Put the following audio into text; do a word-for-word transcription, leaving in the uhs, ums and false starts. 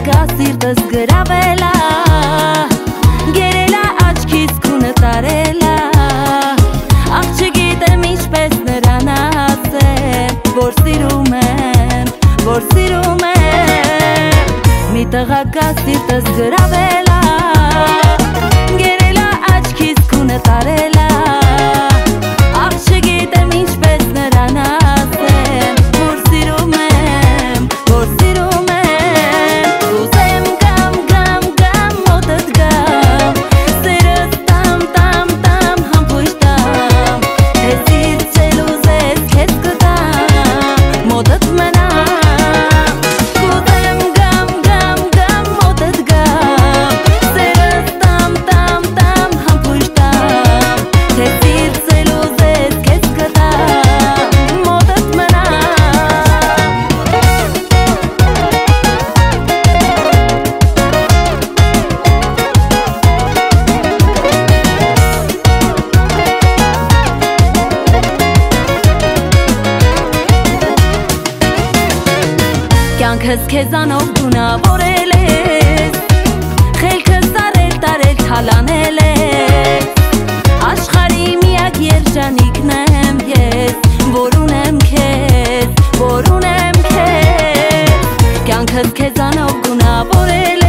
տղակա սիրտս գրավելա, գերելա աչքից քունը տարելա, աղ չգիտեմ ինչպես նրան ասեմ, որ սիրում եմ, որ սիրում եմ, մի տղակա սիրտս գրավելա, գերելա աչքից քունը տարելա, աղ չգիտեմ ինչպես նրան ասեմ, որ սիրում եմ, որ սիրում եմ, ուզեմ գամ, գամ, գամ, մոտդ գամ, սերս տամ, տամ, տամ, համբույր տամ, թե սիրցել ուզես քեզ կտամ, մոտդ մնամ, ուզեմ գամ, գամ, գամ, մոտդ գամ, սերս տամ, տամ, տամ, համբույր տամ, թե սիրցել ուզես քեզ կտամ, մոտդ մնամ. Կյանքս քեզանով գունավորել ես, խելքս արել տարել թալանել ես, աշխարհի միակ երջանիկն եմ ես, որ ունեմ քեզ, որ ունեմ քեզ, կյանքս քեզանով գունավորել